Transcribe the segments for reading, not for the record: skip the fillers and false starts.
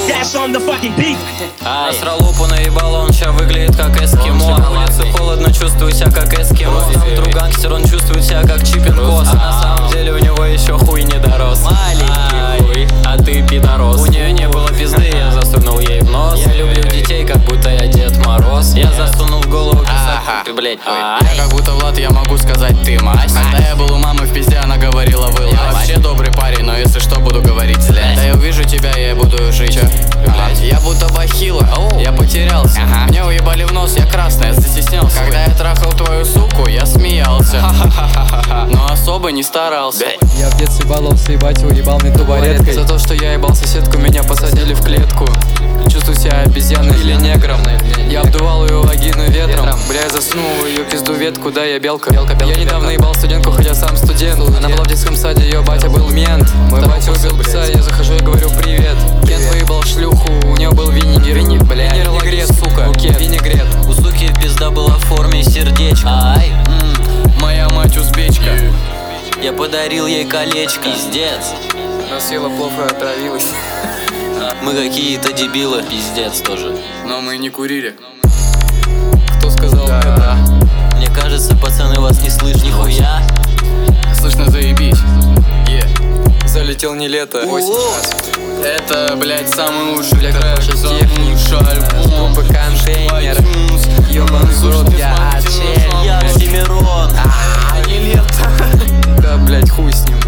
Насрал лупу, наебал, он ща выглядит как эскимо. На улице холодно, чувствую себя как эскимо. Там друг гангстер, он чувствует себя как Чипинкос. А на самом деле у него еще хуй не дорос. Маленький хуй, а ты пидорос. У нее не было пизды, я засунул ей в нос. Я люблю детей, как будто я Дед Мороз. Я засунул в голову писать, блять. Я как будто Влад, я могу сказать ты мась. Когда я был у мамы в пизде, она говорила вы. Я вообще добрый парень, но если что, буду говорить злять. Да я увижу тебя, я буду жить. Я будто бахила, я потерялся. Мне уебали в нос, я красный, я застеснялся. Когда я трахал твою суку, я смеялся. Но особо не старался. Я в детстве баловался, ебать, уебал мне табуреткой. За то, что я ебал соседку, меня посадили в клетку. Чувствую себя обезьяной или негром. Я обдувал ее вагину ветром. Бля, я заснул ее пизду ветку, да, я белка. Я недавно ебал студентку, хотя сам студент. Она была в детском саде, ее батя был мент. Мой батя убил пса, я захожу и говорю привет. Кент выебал шлюху, у нее был винегрет. Винегрет, сука, винегрет. У суки пизда была в форме сердечка. Ай, Моя мать узбечка. я подарил ей колечко. Пиздец. Она съела плохо и отравилась. Мы какие-то дебилы. Пиздец тоже. Но мы не курили. Кто сказал это? Мне кажется, пацаны, вас не слышно. Нихуя. Слышно, заебись. Залетел не лето. Это, блять, самый лучший Бля, трек, хорошая самый техника. лучший альбом. Группа Контейнер. Ёбаный в рот, я отчель. Я Оксимирон. Не лето. Да, блять, хуй с ним.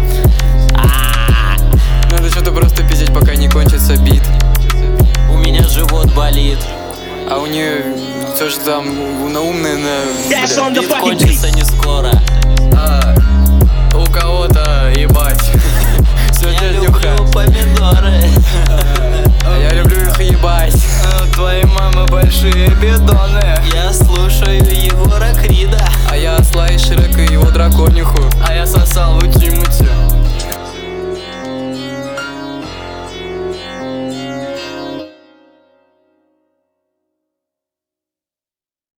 Надо что-то просто пиздеть, пока не кончится бит. У меня живот болит. А у нее все же там умное Бит кончится не скоро. У кого-то ебать. Все, Я дядюха. люблю помидоры. А я люблю их ебать. У твоей мамы большие бидоны. Я слушаю Егора Крида. А я Слай Шрека и его